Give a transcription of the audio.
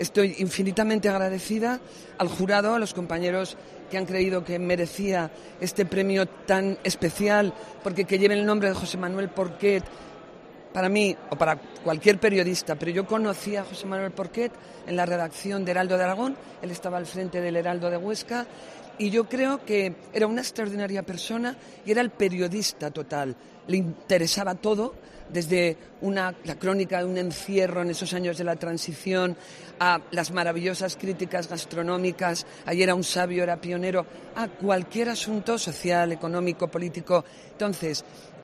estoy infinitamente agradecida al jurado, a los compañeros que han creído que merecía este premio tan especial, porque que lleve el nombre de José Manuel Porquet, para mí, o para cualquier periodista, pero yo conocí a José Manuel Porquet en la redacción de Heraldo de Aragón, él estaba al frente del Heraldo de Huesca, y yo creo que era una extraordinaria persona y era el periodista total. Le interesaba todo, desde la crónica de un encierro en esos años de la transición, a las maravillosas críticas gastronómicas, ayer era un sabio, era pionero, a cualquier asunto social, económico, político. Entonces,